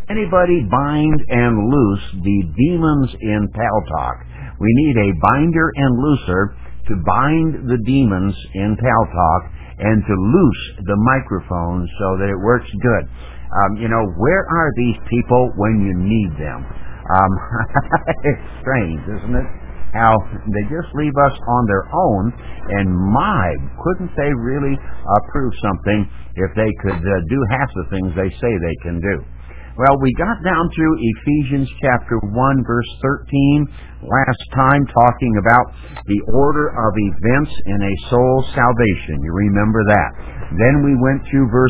Anybody bind and loose the demons in Paltalk? We need a binder and looser to bind the demons in Paltalk and to loose the microphone so that it works good. Where are these people when you need them? It's strange, isn't it? How they just leave us on their own, and couldn't they really prove something if they could do half the things they say they can do? Well, we got down through Ephesians chapter 1, verse 13 last time, talking about the order of events in a soul's salvation. You remember that. Then we went through verse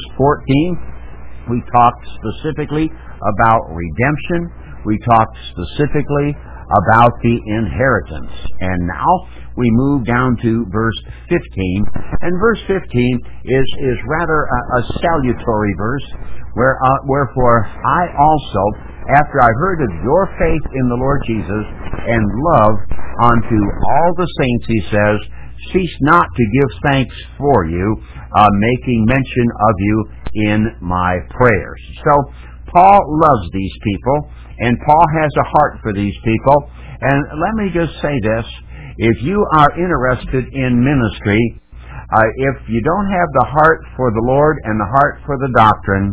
14. We talked specifically about redemption. We talked specifically about the inheritance. And now we move down to verse 15. And verse 15 is rather a salutary verse, wherefore I also, after I heard of your faith in the Lord Jesus and love unto all the saints, he says, cease not to give thanks for you, making mention of you in my prayers. So Paul loves these people, and Paul has a heart for these people. And let me just say this. If you are interested in ministry, if you don't have the heart for the Lord and the heart for the doctrine,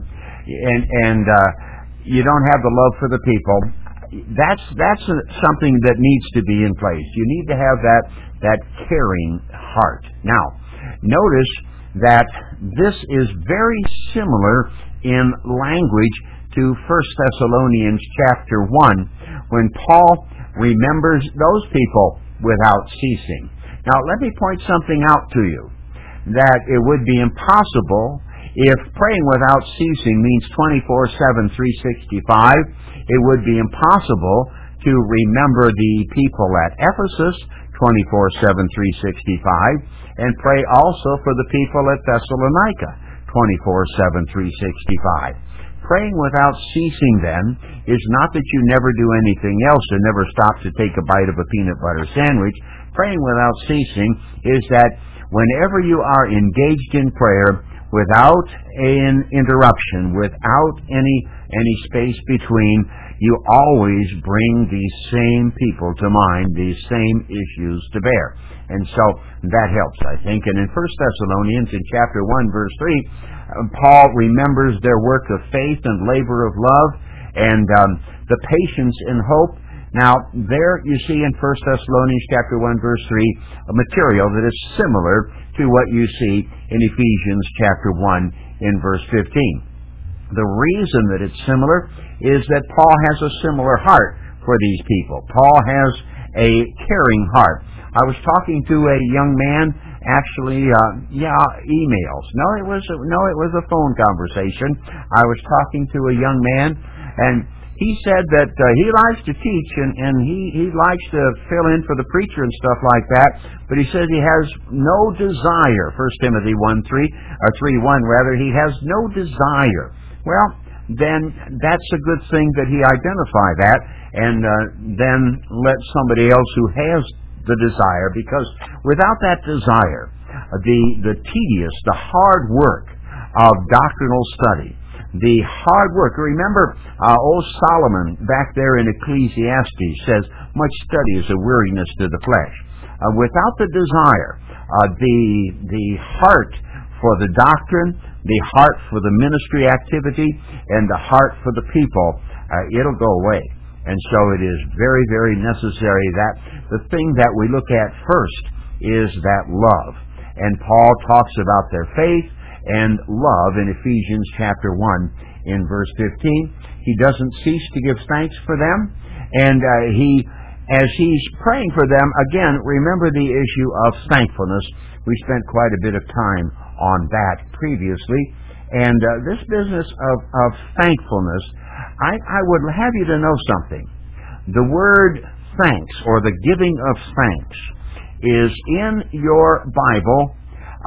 and you don't have the love for the people, that's something that needs to be in place. You need to have that caring heart. Now, notice that this is very similar in language to 1 Thessalonians chapter 1, when Paul remembers those people without ceasing. Now, let me point something out to you, that it would be impossible if praying without ceasing means 24/7, 365. It would be impossible to remember the people at Ephesus 24/7, 365, and pray also for the people at Thessalonica 24/7, 365. Praying without ceasing, then, is not that you never do anything else and never stop to take a bite of a peanut butter sandwich. Praying without ceasing is that whenever you are engaged in prayer, without an interruption, without any space between, you always bring these same people to mind, these same issues to bear. And so that helps, I think. And in 1 Thessalonians, in chapter 1, verse 3, Paul remembers their work of faith and labor of love and the patience and hope. Now, there you see in 1 Thessalonians chapter 1, verse 3, a material that is similar to what you see in Ephesians chapter 1 in verse 15. The reason that it's similar is that Paul has a similar heart for these people. Paul has a caring heart. I was talking to a young man, actually, emails. No, it was a phone conversation. I was talking to a young man, and he said that he likes to teach, and he likes to fill in for the preacher and stuff like that, but he says he has no desire, 1 Timothy 3:1 rather, he has no desire. Well, then that's a good thing that he identify that, and then let somebody else who has the desire, because without that desire, the tedious, the hard work of doctrinal study, the hard work. Remember, old Solomon back there in Ecclesiastes says, much study is a weariness to the flesh. Without the desire, the heart for the doctrine, the heart for the ministry activity, and the heart for the people, it'll go away. And so it is very, very necessary that the thing that we look at first is that love. And Paul talks about their faith and love in Ephesians chapter 1 in verse 15. He doesn't cease to give thanks for them. And as he's praying for them, again, remember the issue of thankfulness. We spent quite a bit of time on that previously. And this business of thankfulness, I would have you to know something. The word thanks, or the giving of thanks, is in your Bible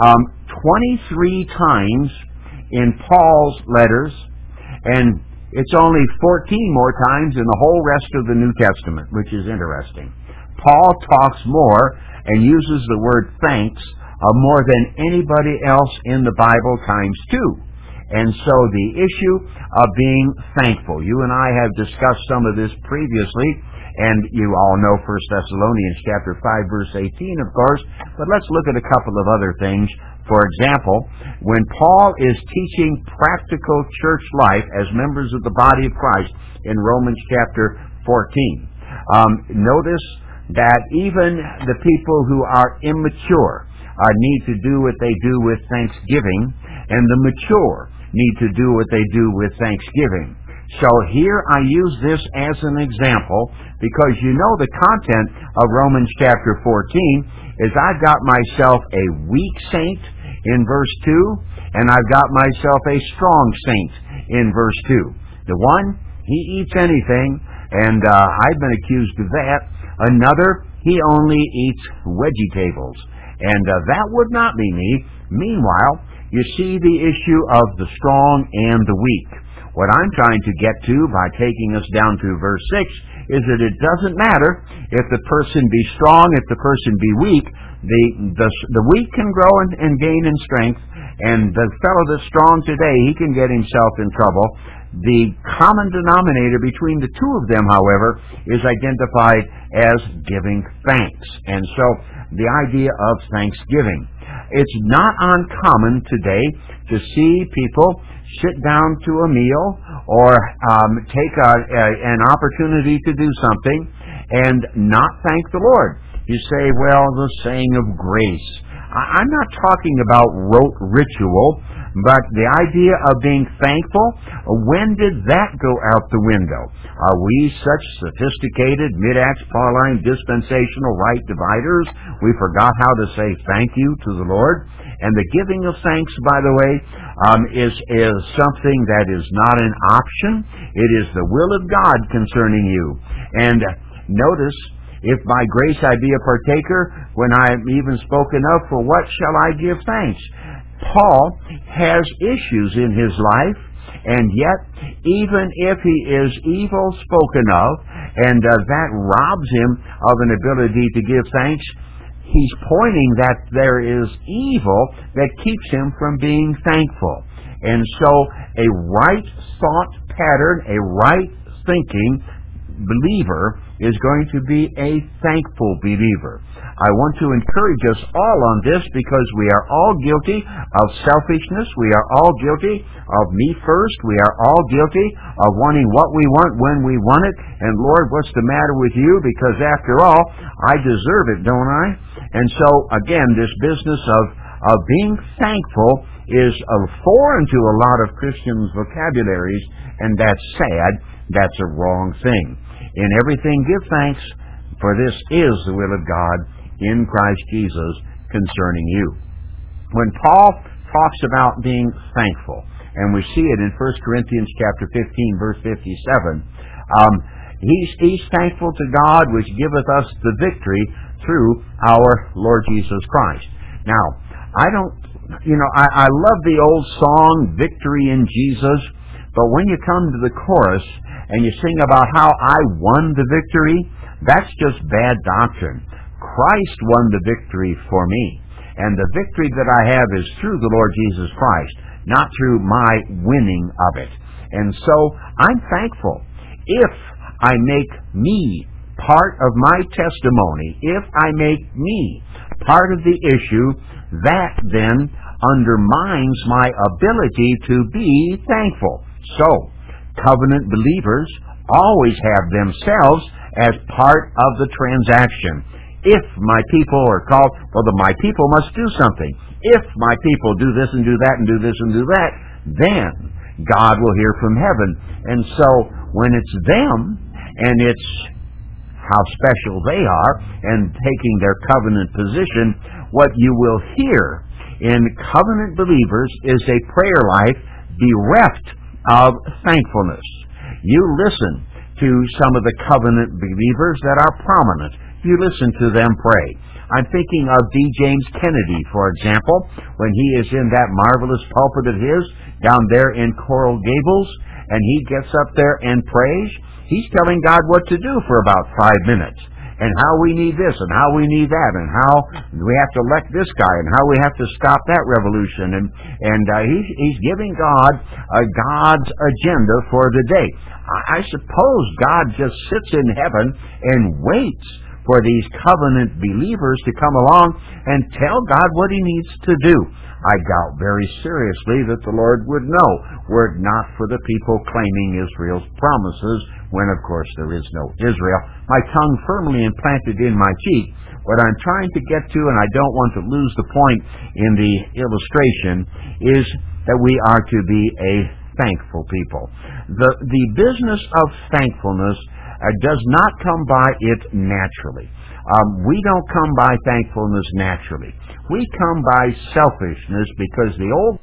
23 times in Paul's letters, and it's only 14 more times in the whole rest of the New Testament, which is interesting. Paul talks more and uses the word thanks more than anybody else in the Bible times 2. And so the issue of being thankful. You and I have discussed some of this previously, and you all know 1 Thessalonians chapter 5, verse 18, of course, but let's look at a couple of other things. For example, when Paul is teaching practical church life as members of the body of Christ in Romans chapter 14, notice that even the people who are immature need to do what they do with thanksgiving, and the mature need to do what they do with thanksgiving. So here I use this as an example because you know the content of Romans chapter 14 is I've got myself a weak saint in verse 2, and I've got myself a strong saint in verse 2. The one, he eats anything, and I've been accused of that. Another, he only eats vegetables, and that would not be me. Meanwhile, you see the issue of the strong and the weak. What I'm trying to get to by taking us down to verse 6 is that it doesn't matter if the person be strong, if the person be weak. The weak can grow and gain in strength, and the fellow that's strong today, he can get himself in trouble. The common denominator between the two of them, however, is identified as giving thanks. And so the idea of thanksgiving. It's not uncommon today to see people sit down to a meal or take an opportunity to do something and not thank the Lord. You say, well, the saying of grace. I'm not talking about rote ritual, but the idea of being thankful, when did that go out the window? Are we such sophisticated, mid-acts, Pauline, dispensational right dividers? We forgot how to say thank you to the Lord. And the giving of thanks, by the way, is something that is not an option. It is the will of God concerning you. And notice, if by grace I be a partaker, when I am even spoken of, for what shall I give thanks? Paul has issues in his life, and yet, even if he is evil spoken of, and that robs him of an ability to give thanks, he's pointing that there is evil that keeps him from being thankful. And so, a right thought pattern, a right thinking believer is going to be a thankful believer. I want to encourage us all on this because we are all guilty of selfishness. We are all guilty of me first. We are all guilty of wanting what we want when we want it. And Lord, what's the matter with you? Because after all, I deserve it, don't I? And so, again, this business of being thankful is foreign to a lot of Christians' vocabularies, and that's sad. That's a wrong thing. In everything give thanks, for this is the will of God in Christ Jesus concerning you. When Paul talks about being thankful, and we see it in 1 Corinthians chapter 15, verse 57, he's thankful to God which giveth us the victory through our Lord Jesus Christ. Now, I love the old song, Victory in Jesus, but when you come to the chorus and you sing about how I won the victory, that's just bad doctrine. Christ won the victory for me. And the victory that I have is through the Lord Jesus Christ, not through my winning of it. And so I'm thankful. If I make me part of my testimony, if I make me part of the issue, that then undermines my ability to be thankful. So, covenant believers always have themselves as part of the transaction. If my people are called, well, then my people must do something. If my people do this and do that and do this and do that, then God will hear from heaven. And so, when it's them, and it's how special they are, and taking their covenant position, what you will hear in covenant believers is a prayer life bereft of thankfulness. You listen to some of the covenant believers that are prominent. You listen to them pray. I'm thinking of D. James Kennedy, for example, when he is in that marvelous pulpit of his down there in Coral Gables, and he gets up there and prays. He's telling God what to do for about 5 minutes. and how we need this and how we need that and how we have to elect this guy and how we have to stop that revolution. And he's giving God God's agenda for the day. I suppose God just sits in heaven and waits for these covenant believers to come along and tell God what he needs to do. I doubt very seriously that the Lord would know, were it not for the people claiming Israel's promises, when of course there is no Israel. My tongue firmly implanted in my cheek. What I'm trying to get to, and I don't want to lose the point in the illustration, is that we are to be a thankful people. The business of thankfulness does not come by it naturally. We don't come by thankfulness naturally. We come by selfishness, because the old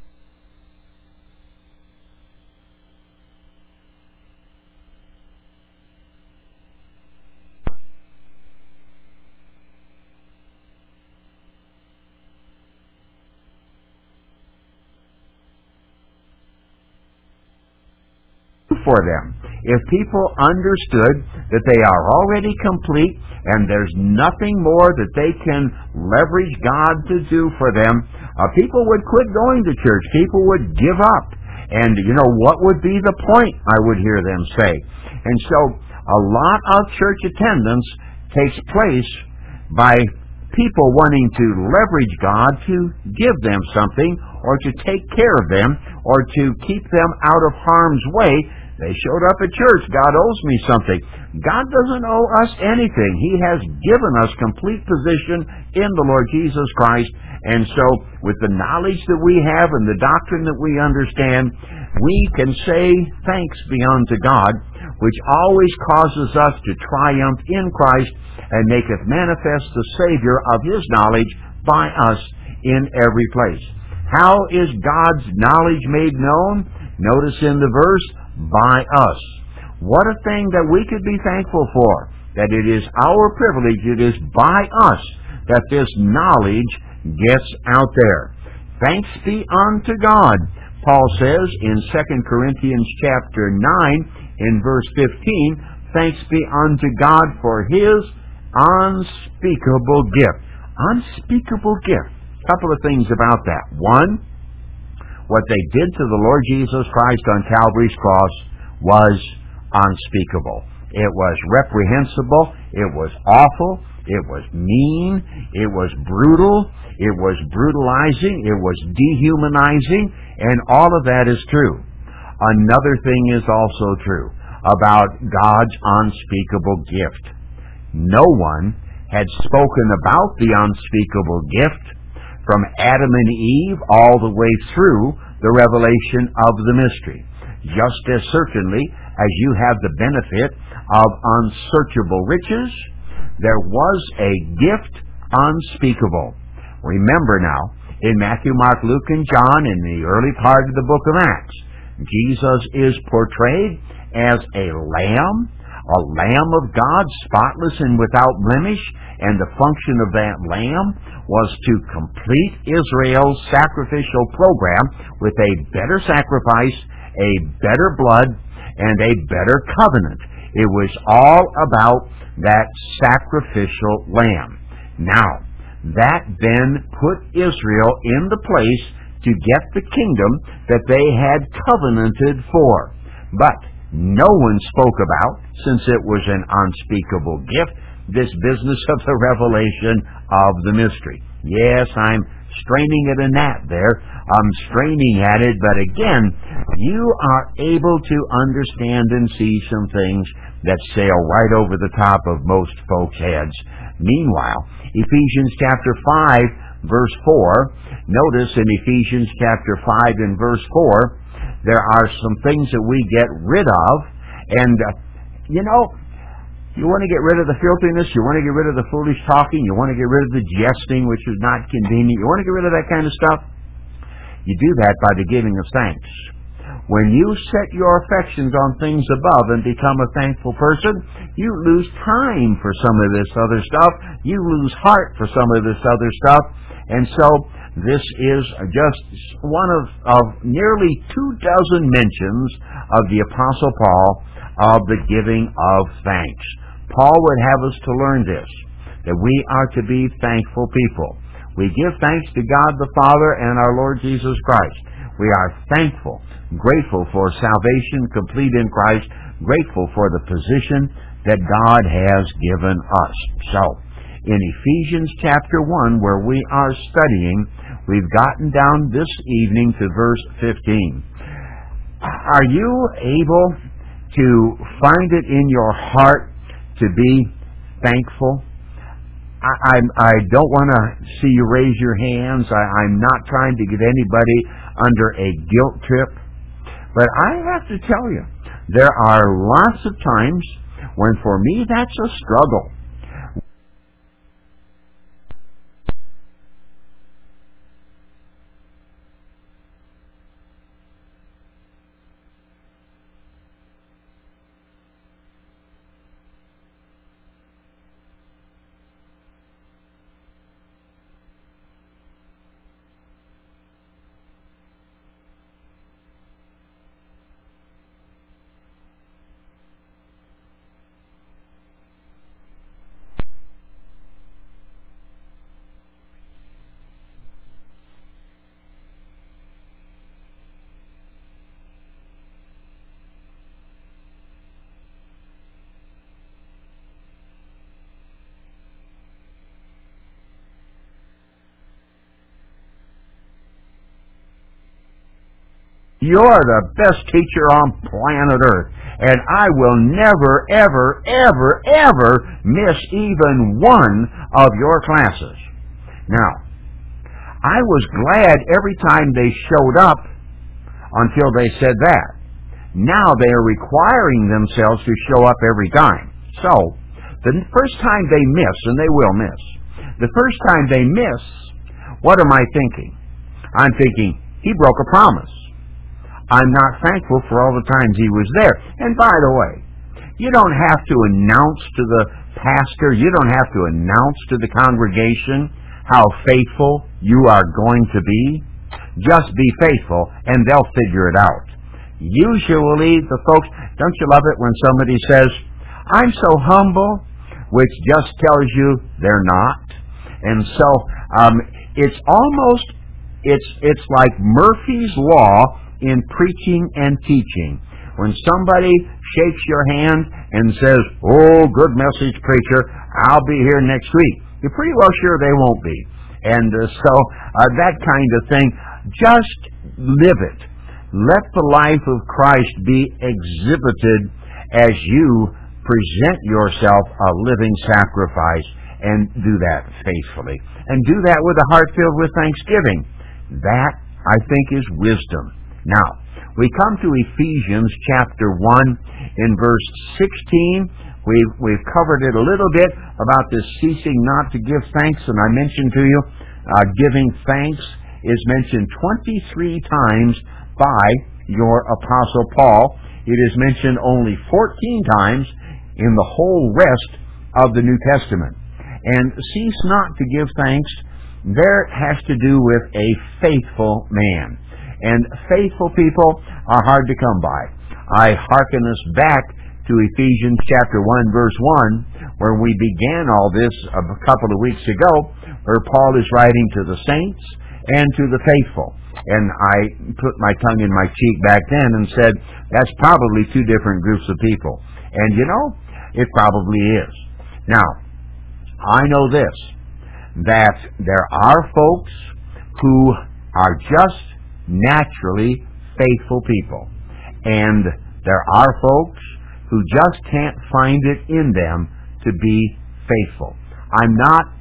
for them. If people understood that they are already complete and there's nothing more that they can leverage God to do for them, people would quit going to church. People would give up. And, what would be the point, I would hear them say. And so, a lot of church attendance takes place by people wanting to leverage God to give them something, or to take care of them, or to keep them out of harm's way. They showed up at church. God owes me something. God doesn't owe us anything. He has given us complete position in the Lord Jesus Christ. And so, with the knowledge that we have and the doctrine that we understand, we can say thanks be unto God, which always causes us to triumph in Christ and maketh manifest the Savior of His knowledge by us in every place. How is God's knowledge made known? Notice in the verse, by us. What a thing that we could be thankful for, that it is our privilege, it is by us that this knowledge gets out there. Thanks be unto God. Paul says in 2 Corinthians chapter 9, in verse 15, thanks be unto God for His unspeakable gift. Unspeakable gift. A couple of things about that. One, what they did to the Lord Jesus Christ on Calvary's cross was unspeakable. It was reprehensible. It was awful. It was mean. It was brutal. It was brutalizing. It was dehumanizing. And all of that is true. Another thing is also true about God's unspeakable gift. No one had spoken about the unspeakable gift from Adam and Eve all the way through the revelation of the mystery. Just as certainly as you have the benefit of unsearchable riches, there was a gift unspeakable. Remember now, in Matthew, Mark, Luke, and John, in the early part of the book of Acts, Jesus is portrayed as a lamb of God, spotless and without blemish, and the function of that lamb was to complete Israel's sacrificial program with a better sacrifice, a better blood, and a better covenant. It was all about that sacrificial lamb. Now, that then put Israel in the place to get the kingdom that they had covenanted for. But no one spoke about, since it was an unspeakable gift, this business of the revelation of the mystery. Yes, I'm straining at a gnat there. I'm straining at it, but again, you are able to understand and see some things that sail right over the top of most folks' heads. Meanwhile, Ephesians chapter 5, verse 4, notice in Ephesians chapter 5 and verse 4, there are some things that we get rid of, and you want to get rid of the filthiness, you want to get rid of the foolish talking, you want to get rid of the jesting, which is not convenient, you want to get rid of that kind of stuff. You do that by the giving of thanks. When you set your affections on things above and become a thankful person, you lose time for some of this other stuff. You lose heart for some of this other stuff. And so this is just one of nearly 24 mentions of the Apostle Paul of the giving of thanks. Paul would have us to learn this, that we are to be thankful people. We give thanks to God the Father and our Lord Jesus Christ. We are thankful, grateful for salvation complete in Christ, grateful for the position that God has given us. So, in Ephesians chapter 1, where we are studying, we've gotten down this evening to verse 15. Are you able to find it in your heart to be thankful? I don't want to see you raise your hands. I'm not trying to get anybody under a guilt trip. But I have to tell you, there are lots of times when for me that's a struggle. You're the best teacher on planet Earth, and I will never, ever, ever, ever miss even one of your classes. Now, I was glad every time they showed up until they said that. Now they are requiring themselves to show up every time. So, the first time they miss, and they will miss, the first time they miss, what am I thinking? I'm thinking, he broke a promise. I'm not thankful for all the times he was there. And by the way, you don't have to announce to the pastor, you don't have to announce to the congregation how faithful you are going to be. Just be faithful, and they'll figure it out. Usually, the folks, don't you love it when somebody says, I'm so humble, which just tells you they're not. And so, it's almost, it's like Murphy's Law in preaching and teaching. When somebody shakes your hand and says, oh, good message, preacher, I'll be here next week, you're pretty well sure they won't be. And so that kind of thing, just live it. Let the life of Christ be exhibited as you present yourself a living sacrifice, and do that faithfully. And do that with a heart filled with thanksgiving. That, I think, is wisdom. Now, we come to Ephesians chapter 1 in verse 16. We've covered it a little bit about this ceasing not to give thanks, and I mentioned to you giving thanks is mentioned 23 times by your Apostle Paul. It is mentioned only 14 times in the whole rest of the New Testament. And cease not to give thanks, there has to do with a faithful man. And faithful people are hard to come by. I hearken us back to Ephesians chapter 1, verse 1, where we began all this a couple of weeks ago, where Paul is writing to the saints and to the faithful. And I put my tongue in my cheek back then and said, that's probably two different groups of people. And you know, it probably is. Now, I know this, that there are folks who are just naturally faithful people. And there are folks who just can't find it in them to be faithful. I'm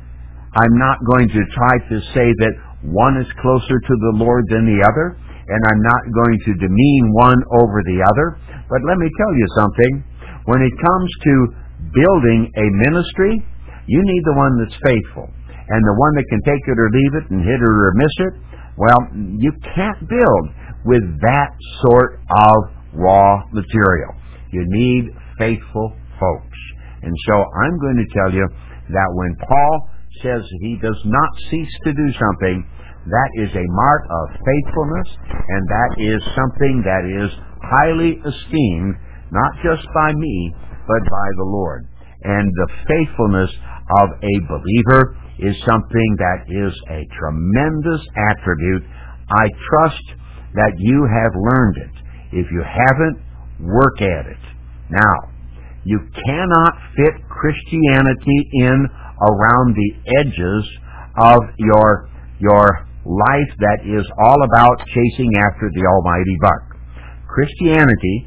not going to try to say that one is closer to the Lord than the other, and I'm not going to demean one over the other. But let me tell you something. When it comes to building a ministry, you need the one that's faithful. And the one that can take it or leave it and hit it or miss it, well, you can't build with that sort of raw material. You need faithful folks. And so I'm going to tell you that when Paul says he does not cease to do something, that is a mark of faithfulness, and that is something that is highly esteemed, not just by me, but by the Lord. and the faithfulness of a believer is something that is a tremendous attribute. I trust that you have learned it. If you haven't, work at it. Now, you cannot fit Christianity in around the edges of your life that is all about chasing after the almighty buck. Christianity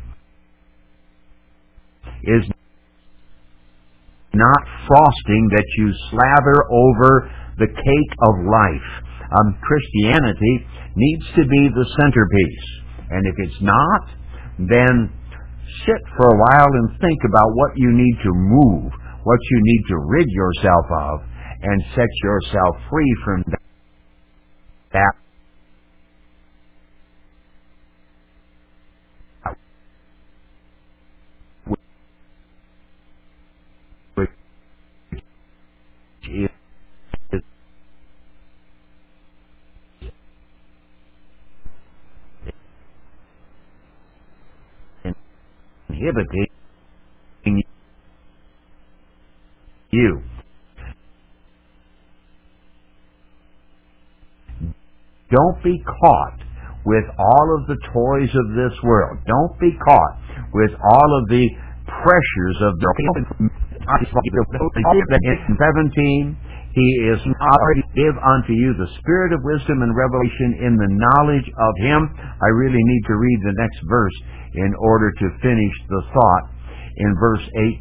is not frosting that you slather over the cake of life. Christianity needs to be the centerpiece. And if it's not, then sit for a while and think about what you need to move, what you need to rid yourself of, and set yourself free from that which is inhibiting you. Don't be caught with all of the toys of this world. Don't be caught with all of the pressures of the 17. He is already give unto you the spirit of wisdom and revelation in the knowledge of Him. I really need to read the next verse in order to finish the thought. In verse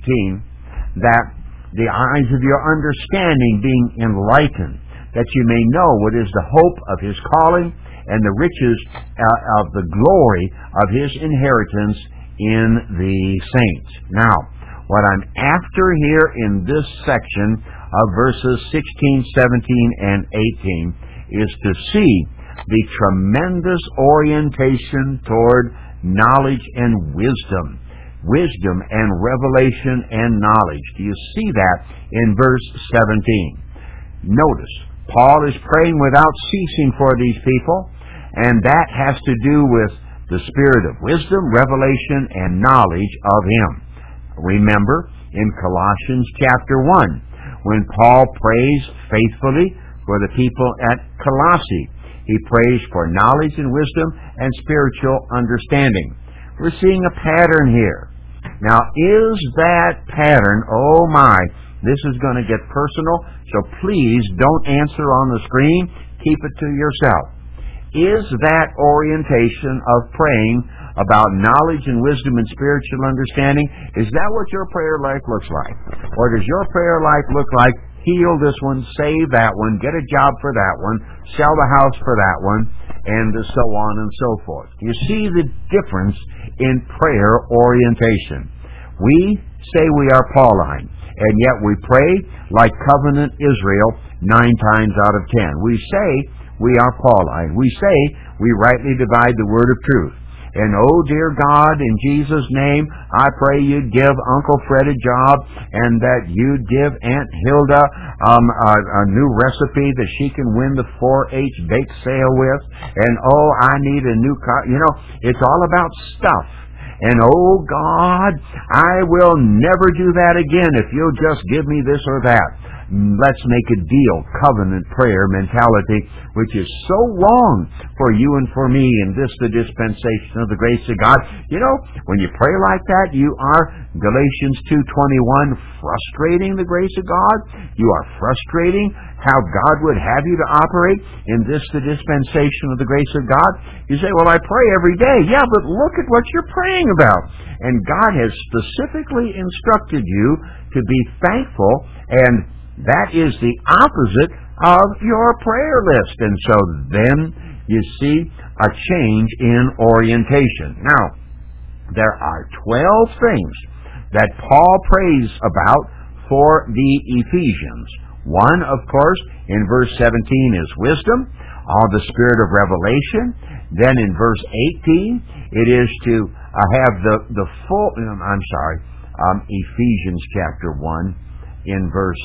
18, that the eyes of your understanding being enlightened, that you may know what is the hope of His calling and the riches of the glory of His inheritance in the saints. Now, what I'm after here in this section of verses 16, 17, and 18 is to see the tremendous orientation toward knowledge and wisdom. Wisdom and revelation and knowledge. Do you see that in verse 17? Notice, Paul is praying without ceasing for these people, and that has to do with the spirit of wisdom, revelation, and knowledge of Him. Remember, in Colossians chapter 1, when Paul prays faithfully for the people at Colossae, he prays for knowledge and wisdom and spiritual understanding. We're seeing a pattern here. Now, is that pattern, oh my, this is going to get personal, so please don't answer on the screen. Keep it to yourself. Is that orientation of praying about knowledge and wisdom and spiritual understanding, is that what your prayer life looks like? Or does your prayer life look like, heal this one, save that one, get a job for that one, sell the house for that one, and so on and so forth? You see the difference in prayer orientation. We say we are Pauline, and yet we pray like covenant Israel 9 times out of 10. We say we are Pauline. We say we rightly divide the word of truth. And oh dear God, in Jesus' name, I pray you'd give Uncle Fred a job, and that you'd give Aunt Hilda a new recipe that she can win the 4-H bake sale with. And oh, I need a new car. You know, it's all about stuff. And oh God, I will never do that again if you'll just give me this or that. Let's make a deal, covenant prayer mentality, which is so wrong for you and for me in this, the dispensation of the grace of God. You know, when you pray like that, you are, Galatians 2:21, frustrating the grace of God. You are frustrating how God would have you to operate in this, the dispensation of the grace of God. You say, well, I pray every day. Yeah, but look at what you're praying about. And God has specifically instructed you to be thankful, and that is the opposite of your prayer list. And so then you see a change in orientation. Now, there are 12 things that Paul prays about for the Ephesians. One, of course, in verse 17 is wisdom, the spirit of revelation. Then in verse 18, it is to have the full, Ephesians chapter 1 in verse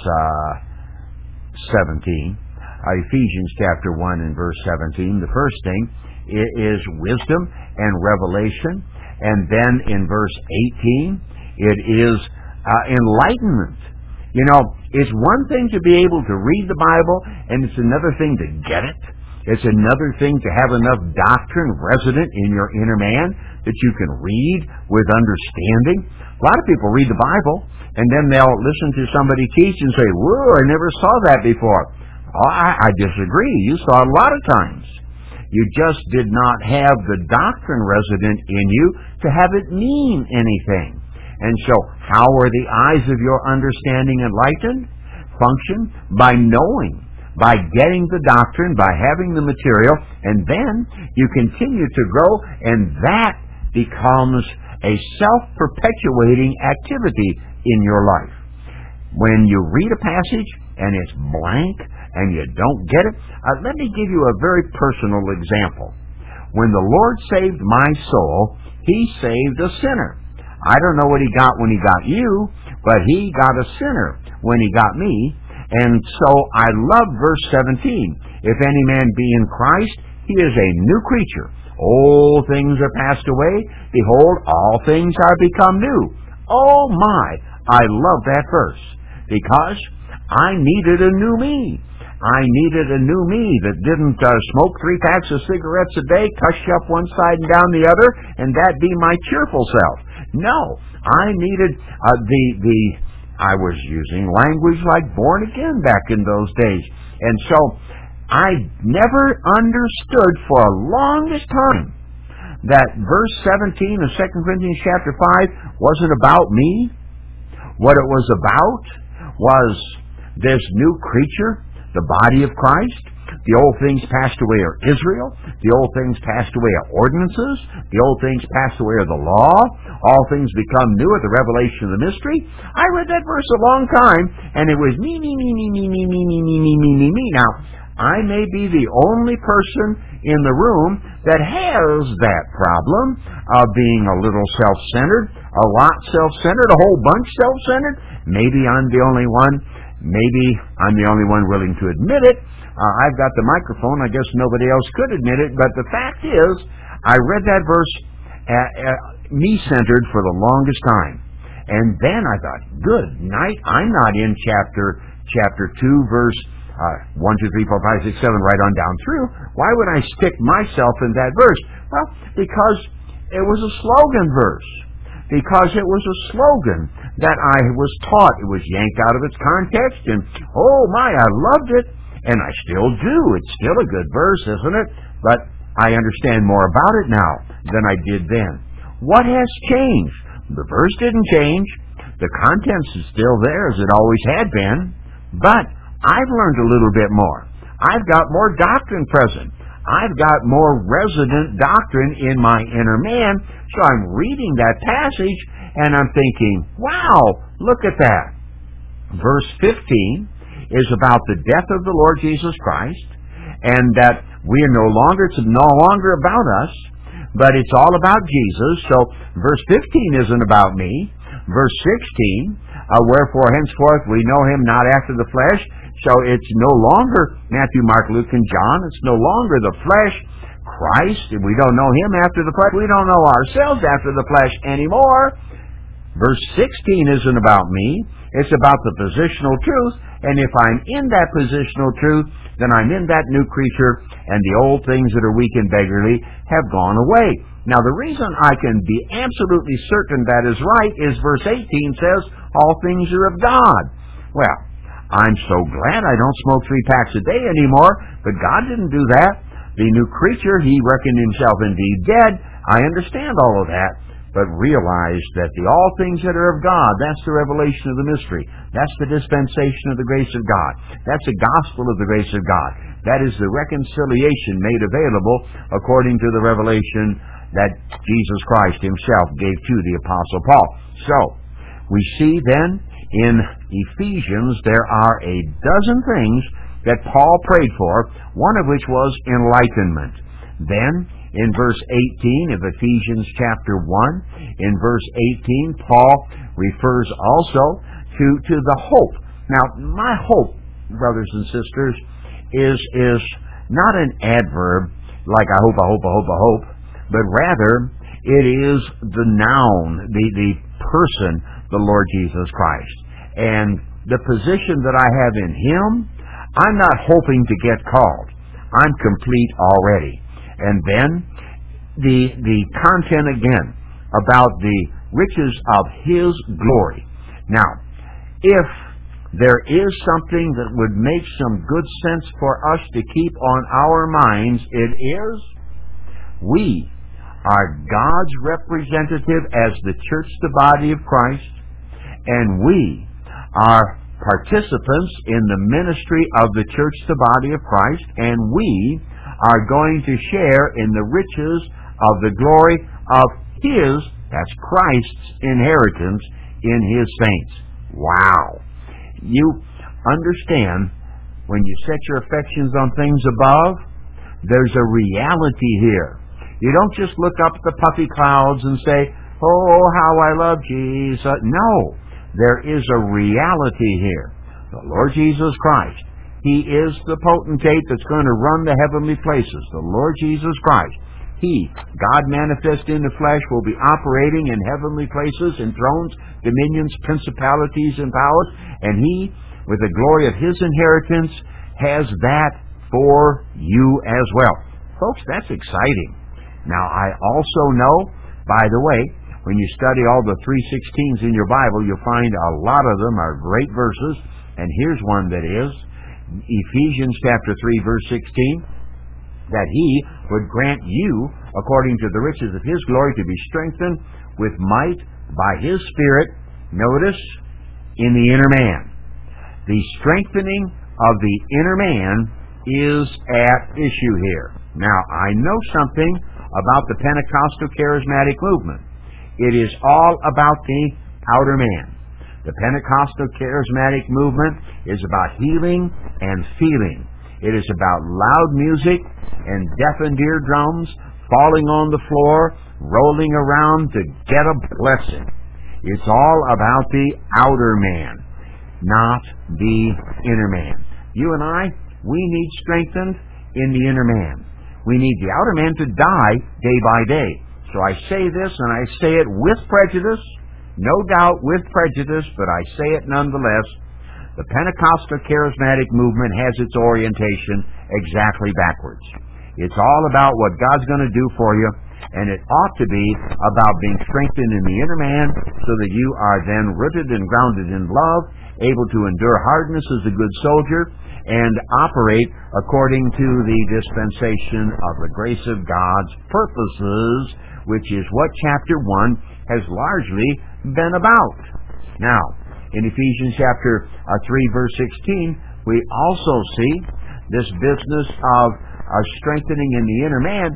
17. Ephesians chapter 1 in verse 17. The first thing is wisdom and revelation. And then in verse 18, it is enlightenment. You know, it's one thing to be able to read the Bible, and it's another thing to get it. It's another thing to have enough doctrine resident in your inner man that you can read with understanding. A lot of people read the Bible, and then they'll listen to somebody teach and say, "Whoa, I never saw that before." Oh, I disagree. You saw it a lot of times. You just did not have the doctrine resident in you to have it mean anything. And so, how are the eyes of your understanding enlightened? Function by knowing, by getting the doctrine, by having the material, and then you continue to grow, and that becomes a self-perpetuating activity in your life. When you read a passage and it's blank and you don't get it, let me give you a very personal example. When the Lord saved my soul, He saved a sinner. I don't know what He got when He got you, but He got a sinner when He got me. And so I love verse 17. If any man be in Christ, he is a new creature. Old things are passed away. Behold, all things are become new. Oh my, I love that verse, because I needed a new me. I needed a new me that didn't smoke 3 packs of cigarettes a day, cuss up one side and down the other, and that be my cheerful self. No, I needed I was using language like born again back in those days. And so I never understood for a longest time that verse 17 of 2 Corinthians chapter 5 wasn't about me. What it was about was this new creature, the body of Christ. The old things passed away are Israel. The old things passed away are ordinances. The old things passed away are the law. All things become new at the revelation of the mystery. I read that verse a long time, and it was me. Now, I may be the only person in the room that has that problem of being a little self-centered, a lot self-centered, a whole bunch self-centered. Maybe I'm the only one. Maybe I'm the only one willing to admit it. I've got the microphone. I guess nobody else could admit it. But the fact is, I read that verse me-centered for the longest time. And then I thought, good night, I'm not in chapter 2, verse 1, 2, 3, 4, 5, 6, 7, right on down through. Why would I stick myself in that verse? Well, because it was a slogan verse. Because it was a slogan that I was taught. It was yanked out of its context, and oh my, I loved it. And I still do. It's still a good verse, isn't it? But I understand more about it now than I did then. What has changed? The verse didn't change. The contents is still there as it always had been. But I've learned a little bit more. I've got more doctrine present. I've got more resident doctrine in my inner man. So I'm reading that passage and I'm thinking, wow, look at that. Verse 15 is about the death of the Lord Jesus Christ, and that it's no longer about us, but it's all about Jesus. So verse 15 isn't about me. Verse 16, wherefore henceforth we know Him not after the flesh. So it's no longer Matthew, Mark, Luke, and John. It's no longer the flesh. Christ, we don't know Him after the flesh. We don't know ourselves after the flesh anymore. Verse 16 isn't about me. It's about the positional truth. And if I'm in that positional truth, then I'm in that new creature, and the old things that are weak and beggarly have gone away. Now, the reason I can be absolutely certain that is right is verse 18 says, all things are of God. Well, I'm so glad I don't smoke 3 packs a day anymore, but God didn't do that. The new creature, He reckoned Himself indeed dead. I understand all of that. But realize that the all things that are of God, that's the revelation of the mystery. That's the dispensation of the grace of God. That's the gospel of the grace of God. That is the reconciliation made available according to the revelation that Jesus Christ Himself gave to the Apostle Paul. So, we see then in Ephesians there are a dozen things that Paul prayed for, one of which was enlightenment. Then, in verse 18 of Ephesians chapter 1, in verse 18, Paul refers also to the hope. Now, my hope, brothers and sisters, is not an adverb like I hope, but rather it is the noun, the person, the Lord Jesus Christ. And the position that I have in Him, I'm not hoping to get called. I'm complete already. And then the content again about the riches of His glory. Now, if there is something that would make some good sense for us to keep on our minds, it is we are God's representative as the church, the body of Christ, and we are participants in the ministry of the church, the body of Christ, and we are going to share in the riches of the glory of His, that's Christ's, inheritance in His saints. Wow! You understand, when you set your affections on things above, there's a reality here. You don't just look up at the puffy clouds and say, oh, how I love Jesus. No, there is a reality here. The Lord Jesus Christ, He is the potentate that's going to run the heavenly places. The Lord Jesus Christ, He, God manifest in the flesh, will be operating in heavenly places, in thrones, dominions, principalities, and powers, and He, with the glory of His inheritance, has that for you as well. Folks, that's exciting. Now, I also know, by the way, when you study all the 3:16s in your Bible, you'll find a lot of them are great verses, and here's one that is Ephesians chapter 3, verse 16, that He would grant you, according to the riches of His glory, to be strengthened with might by His Spirit, notice, in the inner man. The strengthening of the inner man is at issue here. Now, I know something about the Pentecostal charismatic movement. It is all about the outer man. The Pentecostal charismatic movement is about healing and feeling. It is about loud music and deafened eardrums, falling on the floor, rolling around to get a blessing. It's all about the outer man, not the inner man. You and I, we need strengthened in the inner man. We need the outer man to die day by day. So I say this, and I say it with prejudice, no doubt with prejudice, but I say it nonetheless. The Pentecostal charismatic movement has its orientation exactly backwards. It's all about what God's going to do for you, and it ought to be about being strengthened in the inner man so that you are then rooted and grounded in love, able to endure hardness as a good soldier, and operate according to the dispensation of the grace of God's purposes, which is what chapter 1 has largely been about. Now, in Ephesians chapter 3, verse 16, we also see this business of strengthening in the inner man.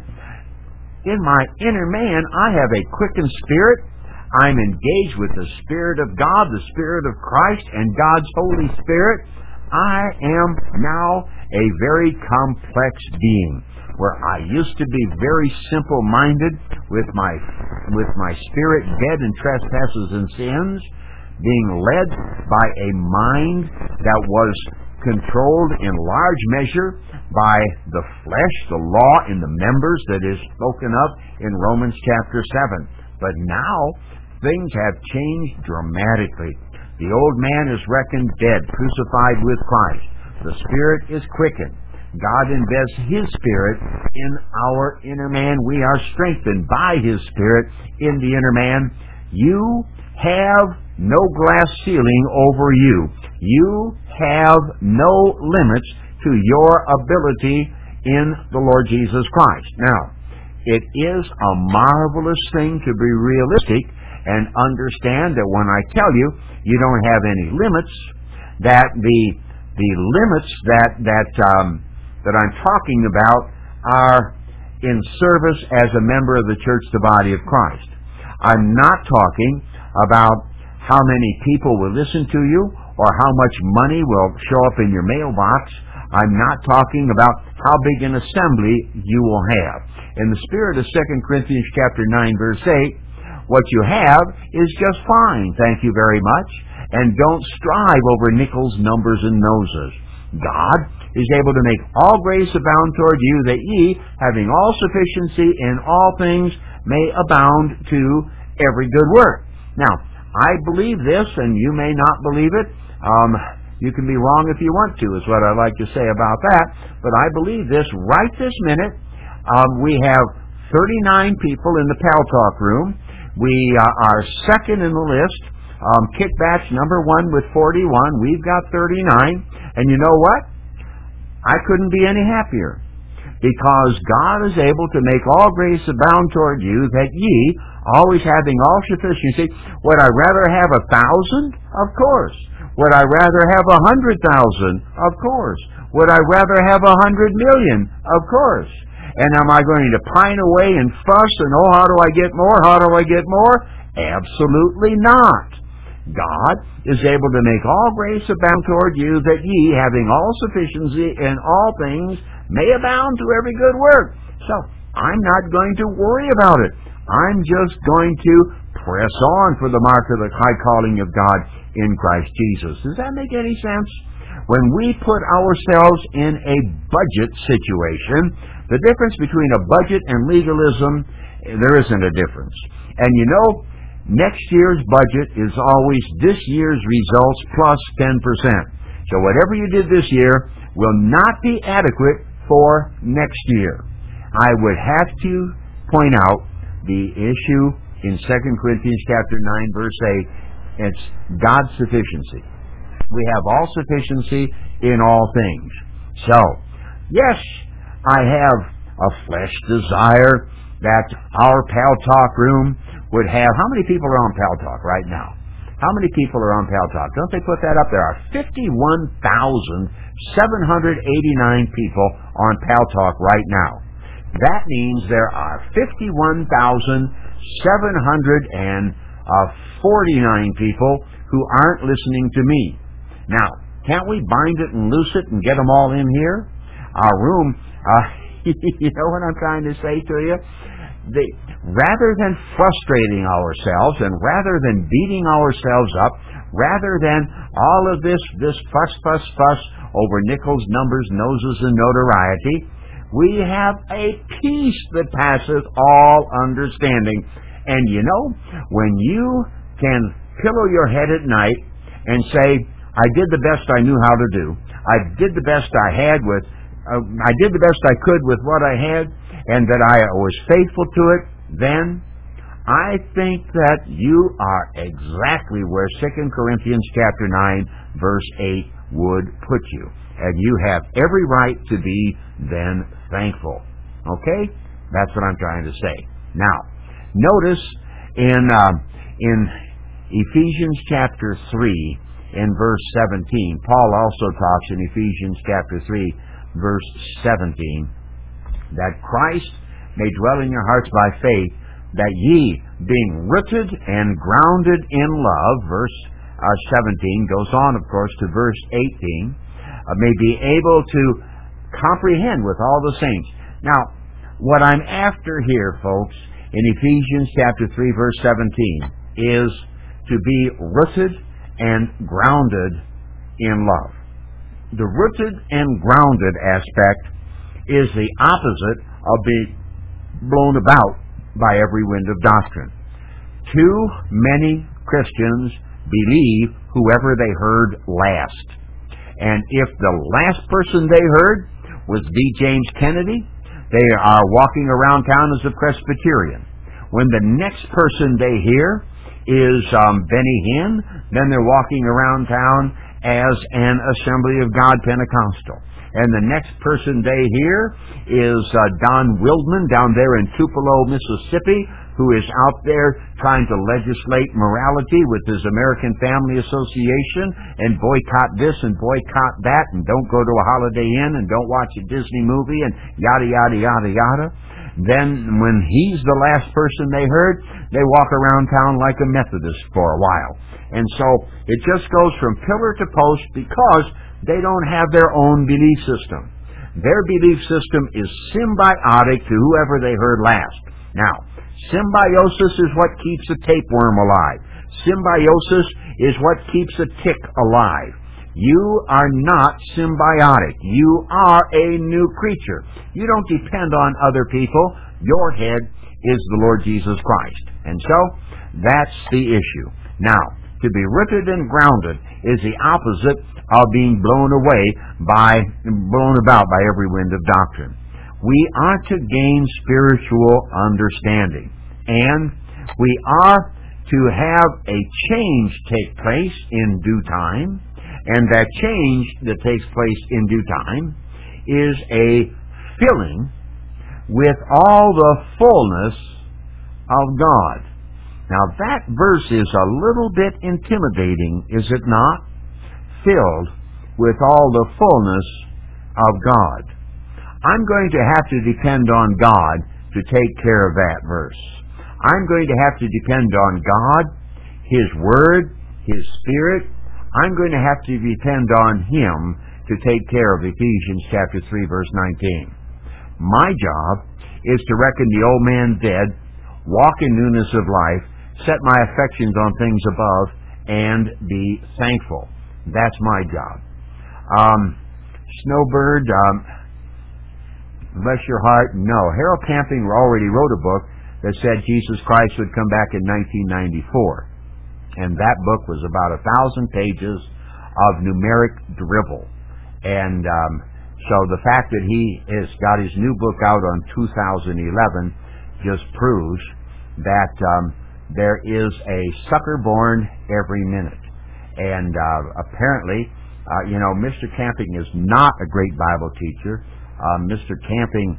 In my inner man, I have a quickened spirit. I'm engaged with the Spirit of God, the Spirit of Christ, and God's Holy Spirit. I am now a very complex being, where I used to be very simple-minded with my spirit dead in trespasses and sins, being led by a mind that was controlled in large measure by the flesh, the law in the members that is spoken of in Romans chapter 7. But now, things have changed dramatically. The old man is reckoned dead, crucified with Christ. The Spirit is quickened. God invests His Spirit in our inner man. We are strengthened by His Spirit in the inner man. You have no glass ceiling over you. You have no limits to your ability in the Lord Jesus Christ. Now, it is a marvelous thing to be realistic and understand that when I tell you, you don't have any limits, that the limits that I'm talking about are in service as a member of the church, the body of Christ. I'm not talking about how many people will listen to you or how much money will show up in your mailbox. I'm not talking about how big an assembly you will have. In the spirit of 2 Corinthians chapter 9, verse 8, what you have is just fine, thank you very much, and don't strive over nickels, numbers, and noses. God is able to make all grace abound toward you, that ye, having all sufficiency in all things, may abound to every good work. Now, I believe this, and you may not believe it. You can be wrong if you want to, is what I like to say about that. But I believe this right this minute. We have 39 people in the Pal Talk room. We are second in the list. Kickbacks number 1 with 41. We've got 39. And you know what? I couldn't be any happier. Because God is able to make all grace abound toward you, that ye, always having all sufficiency. Would I rather have 1,000? Of course. Would I rather have 100,000? Of course. Would I rather have 100 million? Of course. And am I going to pine away and fuss and, oh, how do I get more? How do I get more? Absolutely not. God is able to make all grace abound toward you, that ye, having all sufficiency in all things, may abound to every good work. So, I'm not going to worry about it. I'm just going to press on for the mark of the high calling of God in Christ Jesus. Does that make any sense? When we put ourselves in a budget situation, the difference between a budget and legalism, there isn't a difference. And you know, next year's budget is always this year's results plus 10%. So whatever you did this year will not be adequate for next year. I would have to point out the issue in 2 Corinthians chapter 9, verse 8. It's God's sufficiency. We have all sufficiency in all things. So, yes, I have a flesh desire that our Pal Talk room would have. How many people are on Pal Talk right now? How many people are on Pal Talk? Don't they put that up? There are 51,789 people on Pal Talk right now. That means there are 51,749 people who aren't listening to me. Now, can't we bind it and loose it and get them all in here? Our room, you know what I'm trying to say to you? Rather than frustrating ourselves and rather than beating ourselves up, rather than all of this fuss over nickels, numbers, noses, and notoriety, we have a peace that passeth all understanding. And you know, when you can pillow your head at night and say, I did the best I knew how to do. I did the best I had with, I did the best I could with what I had, and that I was faithful to it, then I think that you are exactly where 2 Corinthians chapter 9, verse 8 would put you. And you have every right to be then thankful. Okay? That's what I'm trying to say. Now, notice in Ephesians chapter 3, in verse 17, Paul also talks in Ephesians chapter 3, verse 17, that Christ may dwell in your hearts by faith, that ye, being rooted and grounded in love, verse 17 goes on, of course, to verse 18, may be able to comprehend with all the saints. Now, what I'm after here, folks, in Ephesians chapter 3, verse 17, is to be rooted and grounded in love. The rooted and grounded aspect is the opposite of being blown about by every wind of doctrine. Too many Christians believe whoever they heard last. And if the last person they heard was V. James Kennedy, they are walking around town as a Presbyterian. When the next person they hear is Benny Hinn, then they're walking around town as an Assembly of God Pentecostal. And the next person they hear is Don Wildman down there in Tupelo, Mississippi, who is out there trying to legislate morality with his American Family Association and boycott this and boycott that and don't go to a Holiday Inn and don't watch a Disney movie and yada, yada, yada, yada. Then when he's the last person they heard, they walk around town like a Methodist for a while. And so it just goes from pillar to post because they don't have their own belief system. Their belief system is symbiotic to whoever they heard last. Now, symbiosis is what keeps a tapeworm alive. Symbiosis is what keeps a tick alive. You are not symbiotic. You are a new creature. You don't depend on other people. Your head is the Lord Jesus Christ. And so, that's the issue. Now, to be rooted and grounded is the opposite of being blown about by every wind of doctrine. We are to gain spiritual understanding, and we are to have a change take place in due time, and that change that takes place in due time is a filling with all the fullness of God. Now that verse is a little bit intimidating, is it not? Filled with all the fullness of God. I'm going to have to depend on God to take care of that verse. I'm going to have to depend on God, His Word, His Spirit. I'm going to have to depend on Him to take care of Ephesians chapter 3, verse 19. My job is to reckon the old man dead, walk in newness of life, set my affections on things above, and be thankful. That's my job. Snowbird, bless your heart, no. Harold Camping already wrote a book that said Jesus Christ would come back in 1994. And that book was about 1,000 pages of numeric drivel. And so the fact that he has got his new book out on 2011 just proves that there is a sucker born every minute. And apparently, Mr. Camping is not a great Bible teacher. Mr. Camping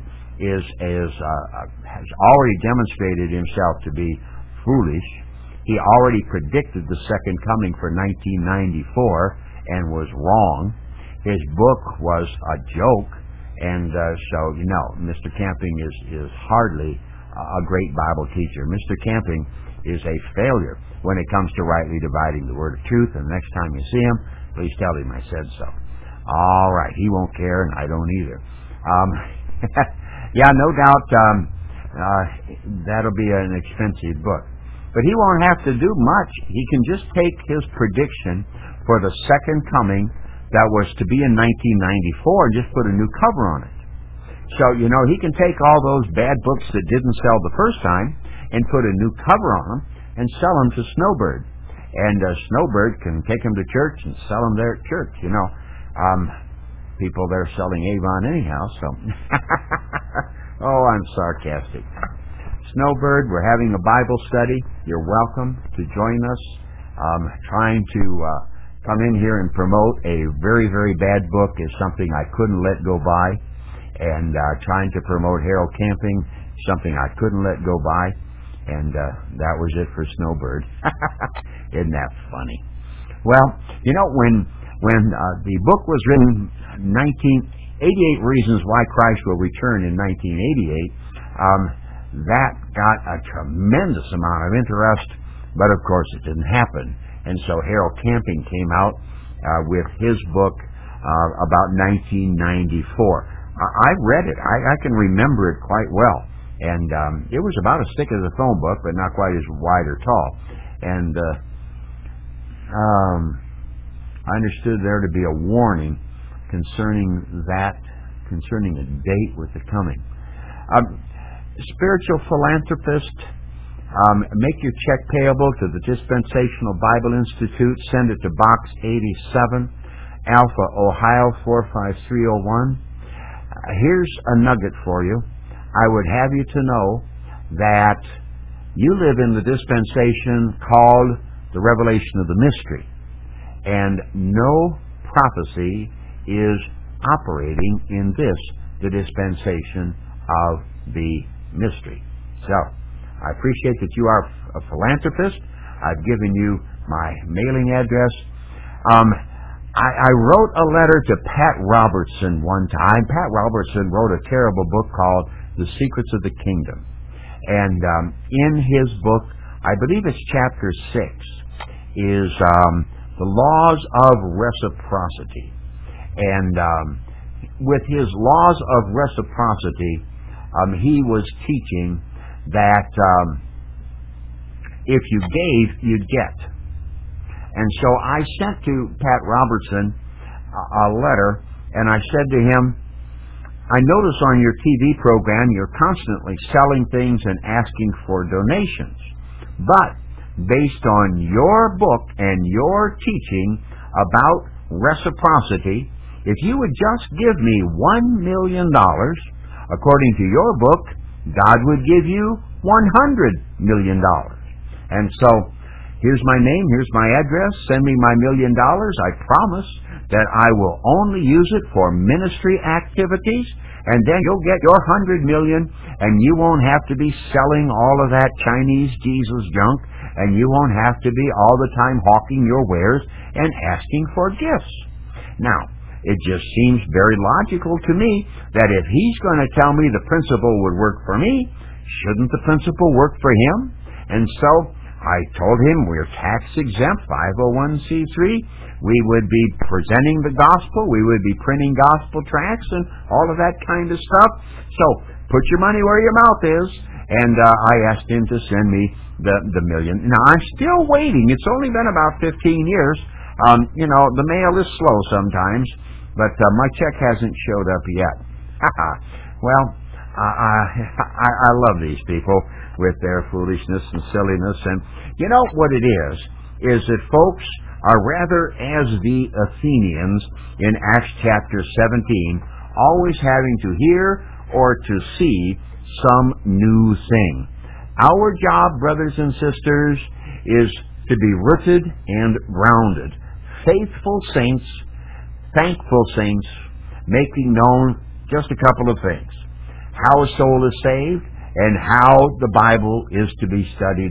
has already demonstrated himself to be foolish. He already predicted the second coming for 1994 and was wrong. His book was a joke, and so Mr. Camping is hardly a great Bible teacher. Mr. Camping is a failure when it comes to rightly dividing the word of truth, and the next time you see him, please tell him I said so. All right, he won't care, and I don't either. Yeah, no doubt that'll be an expensive book. But he won't have to do much. He can just take his prediction for the second coming that was to be in 1994 and just put a new cover on it. So, he can take all those bad books that didn't sell the first time and put a new cover on them and sell them to Snowbird. And Snowbird can take them to church and sell them there at church. People there selling Avon anyhow, so. Oh, I'm sarcastic. Snowbird, we're having a Bible study. You're welcome to join us. Trying to come in here and promote a very, very bad book is something I couldn't let go by. And trying to promote Harold Camping, something I couldn't let go by. And that was it for Snowbird. Isn't that funny? Well, when the book was written, 88 Reasons Why Christ Will Return in 1988, that got a tremendous amount of interest, but of course it didn't happen. And so Harold Camping came out with his book about 1994. I read it. I can remember it quite well. And it was about as thick as a phone book, but not quite as wide or tall. And I understood there to be a warning concerning a date with the coming. Spiritual philanthropist, make your check payable to the Dispensational Bible Institute. Send it to Box 87, Alpha, Ohio 45301. Here's a nugget for you. I would have you to know that you live in the dispensation called the revelation of the mystery, and no prophecy is operating in the dispensation of the mystery. So, I appreciate that you are a philanthropist. I've given you my mailing address. I wrote a letter to Pat Robertson one time. Pat Robertson wrote a terrible book called The Secrets of the Kingdom. And in his book, I believe it's chapter 6, is the laws of reciprocity. And with his laws of reciprocity, he was teaching that if you gave, you'd get. And so I sent to Pat Robertson a letter, and I said to him, I notice on your TV program you're constantly selling things and asking for donations. But based on your book and your teaching about reciprocity, if you would just give me $1 million, according to your book, God would give you $100 million. And so, here's my name, here's my address, send me my $1 million. I promise that I will only use it for ministry activities, and then you'll get your $100 million, and you won't have to be selling all of that Chinese Jesus junk, and you won't have to be all the time hawking your wares and asking for gifts. Now, it just seems very logical to me that if he's going to tell me the principle would work for me, shouldn't the principle work for him? And so I told him we're tax exempt, 501c3. We would be presenting the gospel. We would be printing gospel tracts and all of that kind of stuff. So put your money where your mouth is. And I asked him to send me the million. Now, I'm still waiting. It's only been about 15 years. The mail is slow sometimes, but my check hasn't showed up yet. Well, I love these people with their foolishness and silliness. And you know what it is that folks are rather as the Athenians in Acts chapter 17, always having to hear or to see some new thing. Our job, brothers and sisters, is to be rooted and grounded. Faithful saints, thankful saints, making known just a couple of things. How a soul is saved and how the Bible is to be studied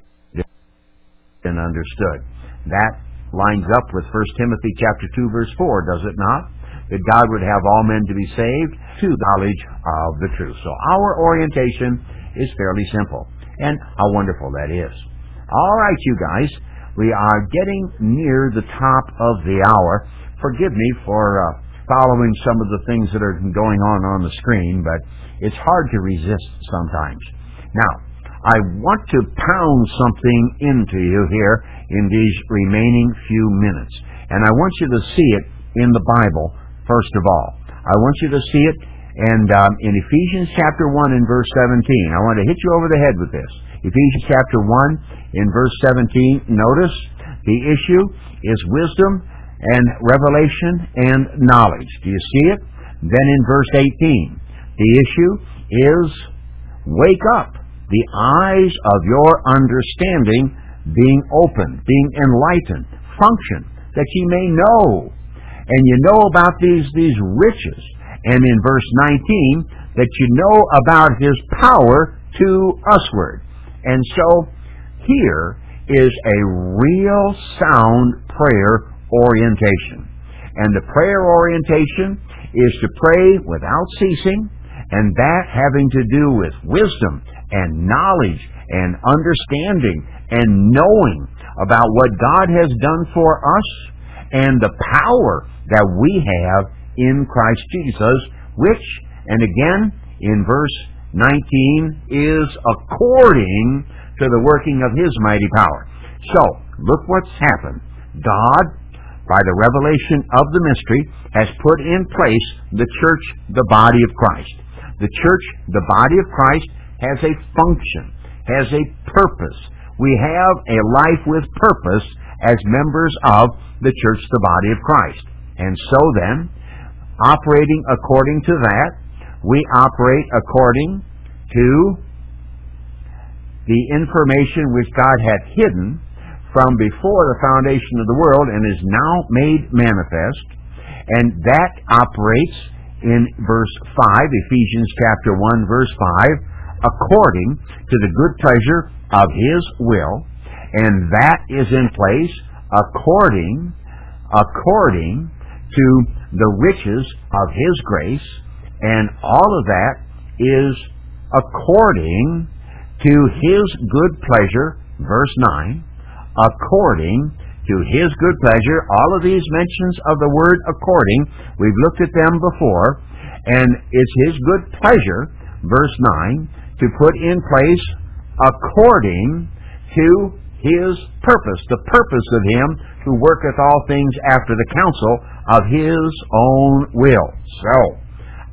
and understood. That lines up with 1 Timothy chapter 2 verse 4, does it not? That God would have all men to be saved to the knowledge of the truth. So our orientation is fairly simple. And how wonderful that is. All right, you guys. We are getting near the top of the hour. Forgive me for following some of the things that are going on the screen, but it's hard to resist sometimes. Now, I want to pound something into you here in these remaining few minutes. And I want you to see it in the Bible, first of all. I want you to see it and in Ephesians chapter 1 and verse 17. I want to hit you over the head with this. Ephesians chapter 1 in verse 17. Notice the issue is wisdom and revelation and knowledge. Do you see it? Then in verse 18, the issue is wake up, the eyes of your understanding being opened, being enlightened, function, that ye may know. And you know about these riches. And in verse 19, that you know about His power to usward. And so, here is a real sound prayer orientation. And the prayer orientation is to pray without ceasing, and that having to do with wisdom and knowledge and understanding and knowing about what God has done for us and the power that we have in Christ Jesus, which, and again, in verse 19, is according to the working of His mighty power. So, look what's happened. God, by the revelation of the mystery, has put in place the church, the body of Christ. The church, the body of Christ, has a function, has a purpose. We have a life with purpose as members of the church, the body of Christ. And so then, operating according to that, we operate according to the information which God had hidden from before the foundation of the world and is now made manifest. And that operates in verse 5, Ephesians chapter 1, verse 5, according to the good pleasure of His will. And that is in place according to the riches of His grace. And all of that is according to His good pleasure, verse 9, according to His good pleasure. All of these mentions of the word according, we've looked at them before, and it's His good pleasure, verse 9, to put in place according to His purpose, the purpose of Him who worketh all things after the counsel of His own will. So,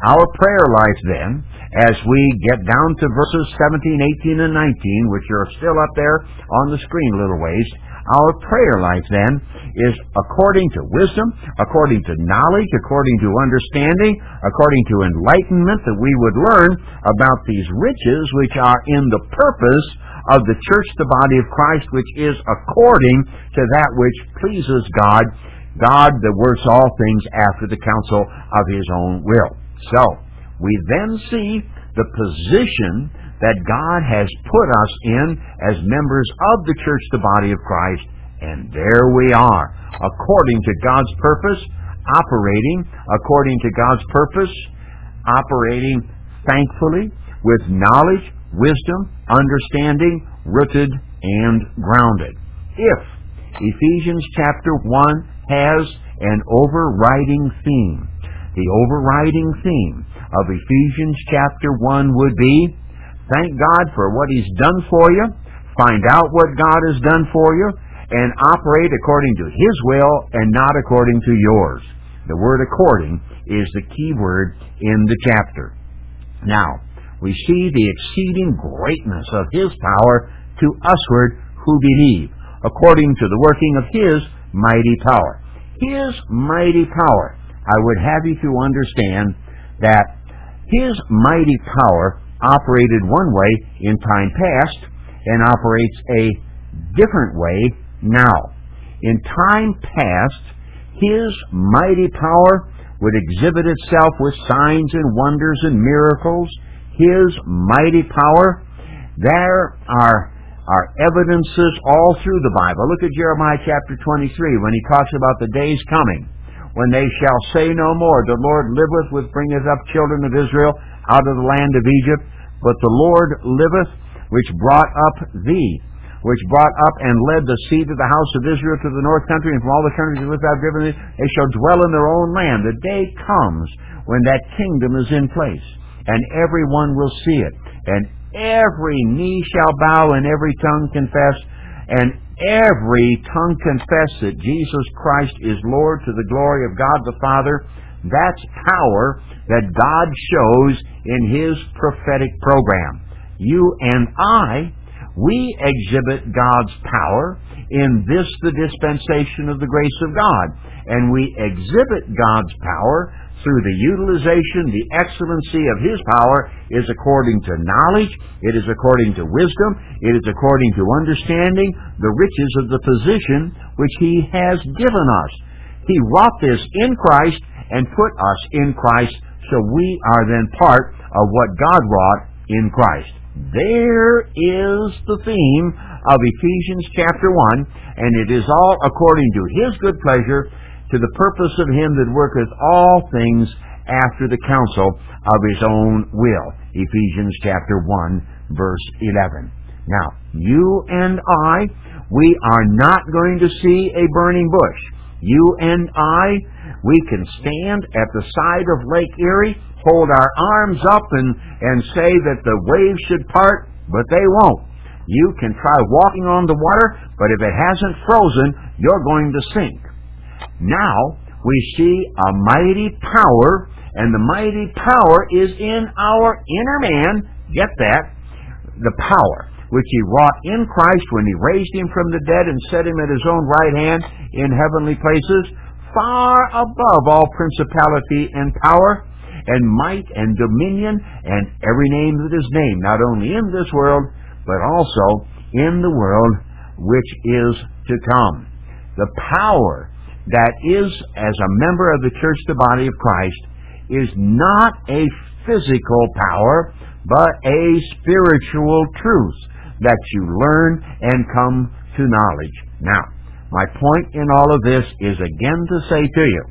Our prayer life then, as we get down to verses 17, 18, and 19, which are still up there on the screen a little ways, our prayer life then is according to wisdom, according to knowledge, according to understanding, according to enlightenment, that we would learn about these riches which are in the purpose of the church, the body of Christ, which is according to that which pleases God, God that works all things after the counsel of His own will. So, we then see the position that God has put us in as members of the church, the body of Christ, and there we are, according to God's purpose, operating according to God's purpose, operating thankfully with knowledge, wisdom, understanding, rooted and grounded. If Ephesians chapter 1 has an overriding theme, the overriding theme of Ephesians chapter 1 would be, thank God for what He's done for you, find out what God has done for you, and operate according to His will and not according to yours. The word according is the key word in the chapter. Now, we see the exceeding greatness of His power to usward who believe, according to the working of His mighty power. His mighty power. I would have you to understand that His mighty power operated one way in time past and operates a different way now. In time past, His mighty power would exhibit itself with signs and wonders and miracles. His mighty power, there are evidences all through the Bible. Look at Jeremiah chapter 23 when he talks about the days coming when they shall say no more, the Lord liveth, which bringeth up children of Israel out of the land of Egypt, but the Lord liveth, which brought up thee, which brought up and led the seed of the house of Israel to the north country, and from all the countries which I have driven thee, they shall dwell in their own land. The day comes when that kingdom is in place, and everyone will see it, and every knee shall bow, and every tongue confess, and every tongue confess that Jesus Christ is Lord to the glory of God the Father. That's power that God shows in His prophetic program. You and I, we exhibit God's power in this, the dispensation of the grace of God. And we exhibit God's power through the utilization, the excellency of His power is according to knowledge, it is according to wisdom, it is according to understanding the riches of the position which He has given us. He wrought this in Christ and put us in Christ, so we are then part of what God wrought in Christ. There is the theme of Ephesians chapter 1, and it is all according to His good pleasure, to the purpose of Him that worketh all things after the counsel of His own will. Ephesians chapter 1, verse 11. Now, you and I, we are not going to see a burning bush. You and I, we can stand at the side of Lake Erie, hold our arms up and say that the waves should part, but they won't. You can try walking on the water, but if it hasn't frozen, you're going to sink. Now, we see a mighty power, and the mighty power is in our inner man, get that, the power, which He wrought in Christ when He raised Him from the dead and set Him at His own right hand in heavenly places, far above all principality and power, and might and dominion, and every name that is named, not only in this world, but also in the world which is to come. The power that is, as a member of the church, the body of Christ, is not a physical power, but a spiritual truth that you learn and come to knowledge. Now, my point in all of this is again to say to you,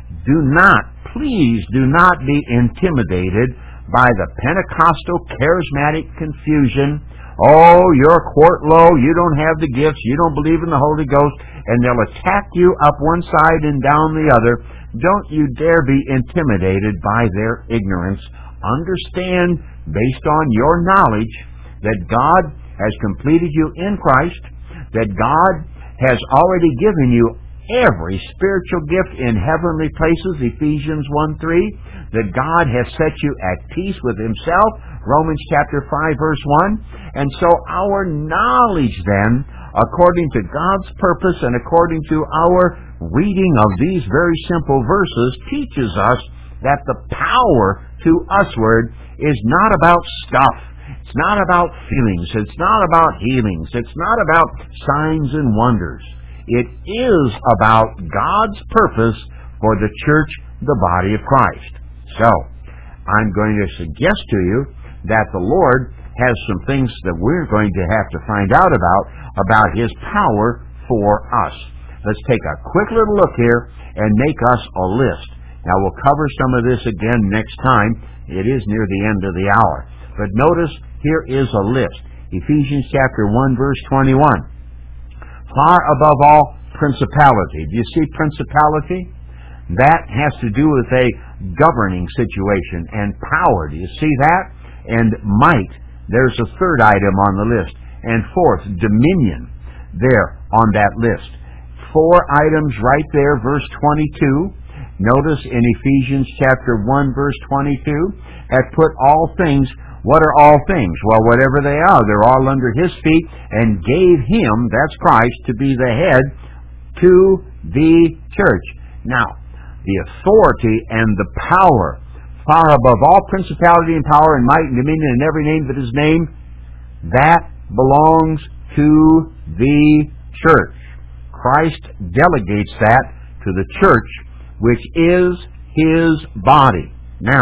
please do not be intimidated by the Pentecostal charismatic confusion. Oh, you're a quart low, you don't have the gifts, you don't believe in the Holy Ghost, and they'll attack you up one side and down the other. Don't you dare be intimidated by their ignorance. Understand, based on your knowledge, that God has completed you in Christ, that God has already given you every spiritual gift in heavenly places, Ephesians 1:3, that God has set you at peace with Himself, Romans chapter 5, verse 1. And so our knowledge then, according to God's purpose and according to our reading of these very simple verses, teaches us that the power to usward is not about stuff. It's not about feelings. It's not about healings. It's not about signs and wonders. It is about God's purpose for the church, the body of Christ. So, I'm going to suggest to you that the Lord has some things that we're going to have to find out about His power for us. Let's take a quick little look here and make us a list. Now, we'll cover some of this again next time. It is near the end of the hour. But notice, here is a list. Ephesians chapter 1, verse 21. Far above all principality. Do you see principality? That has to do with a governing situation and power. Do you see that? And might. There's a third item on the list. And fourth, dominion. There on that list. 4 items right there, verse 22. Notice in Ephesians chapter 1, verse 22, hath put all things. What are all things? Well, whatever they are, they're all under His feet, and gave Him, that's Christ, to be the head to the church. Now, the authority and the power, far above all principality and power and might and dominion and every name that is named, that belongs to the church. Christ delegates that to the church, which is His body. Now,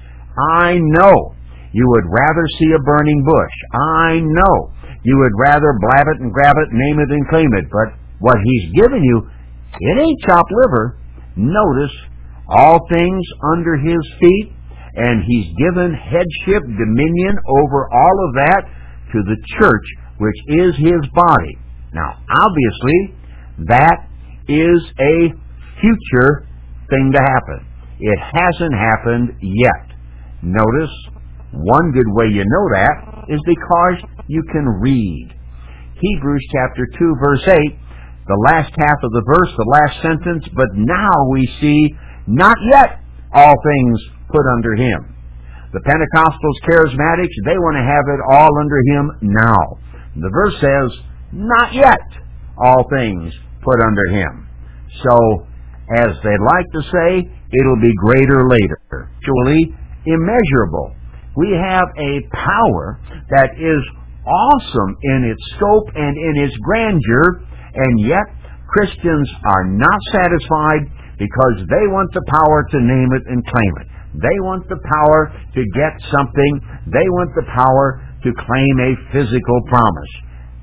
I know you would rather see a burning bush. I know you would rather blab it and grab it, name it and claim it. But what He's given you, it ain't chopped liver. Notice, all things under His feet, and He's given headship, dominion over all of that to the church, which is His body. Now, obviously, that is a future thing to happen. It hasn't happened yet. Notice, one good way you know that is because you can read. Hebrews chapter 2, verse 8, the last half of the verse, the last sentence, but now we see, not yet all things put under Him. The Pentecostals, Charismatics, they want to have it all under Him now. The verse says, not yet all things put under Him. So, as they like to say, it'll be greater later. Actually, immeasurable. We have a power that is awesome in its scope and in its grandeur, and yet Christians are not satisfied because they want the power to name it and claim it. They want the power to get something. They want the power to claim a physical promise.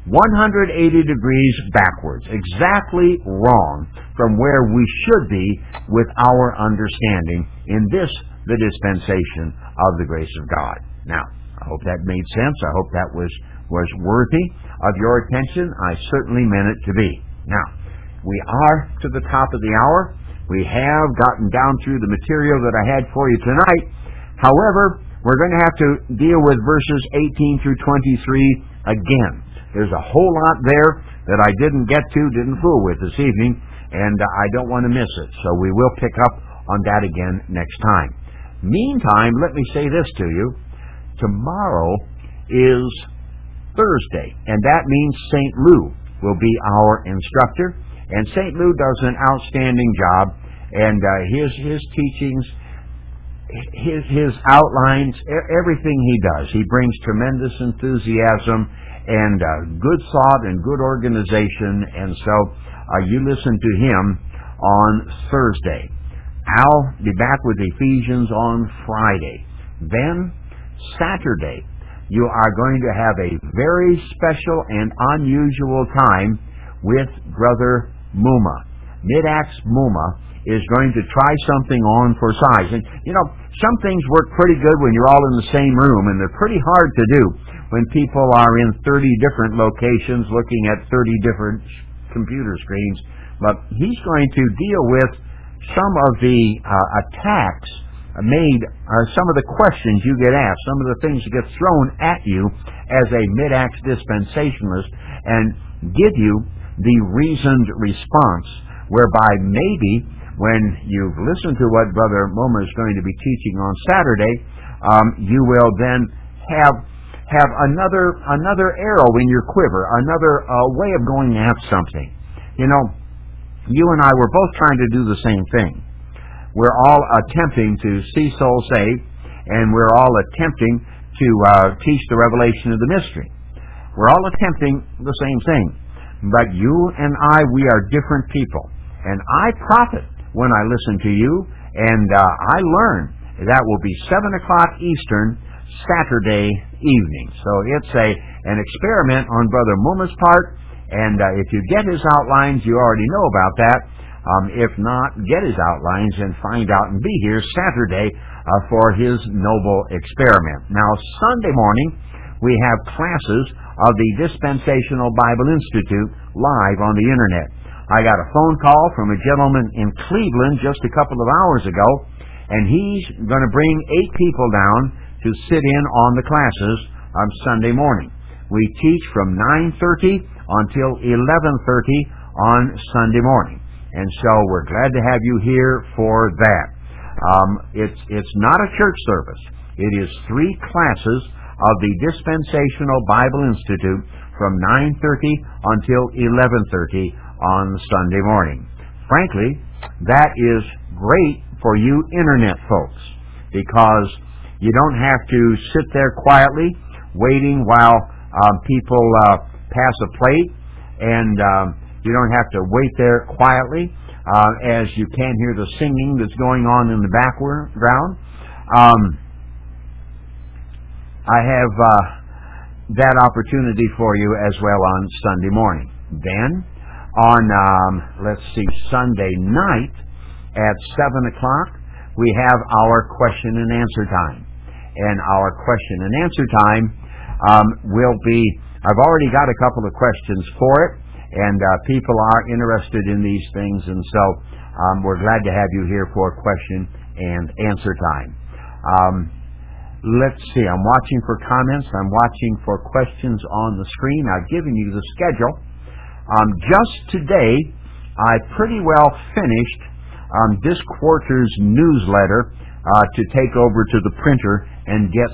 180 degrees backwards, exactly wrong from where we should be with our understanding in this, the dispensation of the grace of God. Now, I hope that made sense. I hope that was worthy of your attention. I certainly meant it to be. Now, we are to the top of the hour. We have gotten down through the material that I had for you tonight. However, we're going to have to deal with verses 18 through 23 again. There's a whole lot there that I didn't get to, didn't fool with this evening, and I don't want to miss it. So we will pick up on that again next time. Meantime, let me say this to you. Tomorrow is Thursday, and that means St. Lou will be our instructor. And St. Lou does an outstanding job, and his teachings, his outlines, everything he does, he brings tremendous enthusiasm and good thought and good organization. And so you listen to him on Thursday. I'll be back with Ephesians on Friday. Then, Saturday, you are going to have a very special and unusual time with Brother Muma. Mid-Acts Muma is going to try something on for size. And, you know, some things work pretty good when you're all in the same room, and they're pretty hard to do when people are in 30 different locations looking at 30 different computer screens. But he's going to deal with some of the attacks made, some of the questions you get asked, some of the things that get thrown at you as a mid-Acts dispensationalist, and give you the reasoned response whereby maybe when you've listened to what Brother Moma is going to be teaching on Saturday, you will then have another arrow in your quiver, another way of going at something. You know, you and I were both trying to do the same thing. We're all attempting to see souls saved, and we're all attempting to teach the revelation of the mystery. We're all attempting the same thing. But you and I, we are different people. And I profit when I listen to you, and I learn. That will be 7 o'clock Eastern, Saturday evening. So it's an experiment on Brother Muma's part, and if you get his outlines, you already know about that. If not, get his outlines and find out and be here Saturday for his noble experiment. Now, Sunday morning, we have classes of the Dispensational Bible Institute live on the Internet. I got a phone call from a gentleman in Cleveland just a couple of hours ago, and he's going to bring 8 people down to sit in on the classes on Sunday morning. We teach from 9:30 until 11:30 on Sunday morning. And so we're glad to have you here for that. It's not a church service. It is 3 classes of the Dispensational Bible Institute from 9:30 until 11:30 on Sunday morning. Frankly, that is great for you Internet folks, because you don't have to sit there quietly waiting while people pass a plate, and you don't have to wait there quietly as you can't hear the singing that's going on in the background. I have that opportunity for you as well on Sunday morning. Then, on, Sunday night at 7 o'clock, we have our question and answer time. And our question and answer time will be, I've already got a couple of questions for it, and people are interested in these things, and so we're glad to have you here for question and answer time. Let's see, I'm watching for comments. I'm watching for questions on the screen. I've given you the schedule. Just today, I pretty well finished this quarter's newsletter to take over to the printer and get